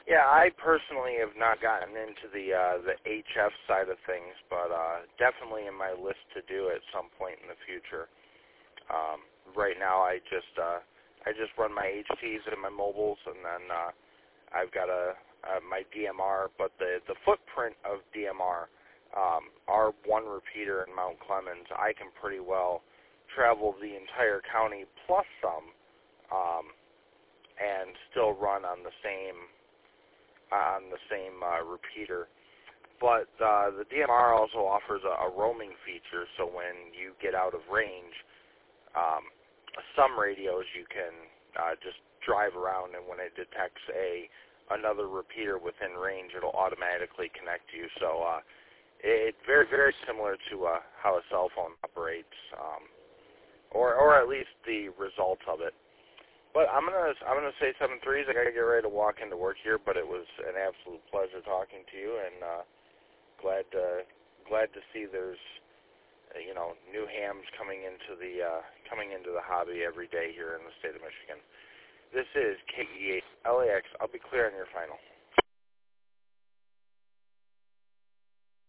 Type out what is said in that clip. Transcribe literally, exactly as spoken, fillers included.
Yeah, I personally have not gotten into the uh, the H F side of things, but uh, definitely in my list to do at some point in the future. Um, right now, I just uh, I just run my H Ts and my mobiles, and then uh, I've got a, uh, my D M R. But the the footprint of D M R, um, our one repeater in Mount Clemens, I can pretty well travel the entire county plus some, um, and still run on the same on the same uh, repeater. But uh, the D M R also offers a, a roaming feature, so when you get out of range, um, some radios you can uh, just drive around, and when it detects a another repeater within range, it'll automatically connect you. So uh, it's very, very similar to uh, how a cell phone operates, um, or or at least the result of it. But I'm gonna I'm gonna say seven threes. I gotta get ready to walk into work here. But it was an absolute pleasure talking to you, and uh, glad to, glad to see there's uh, you know new hams coming into the uh, coming into the hobby every day here in the state of Michigan. This is K E eight L A X. I'll be clear on your final.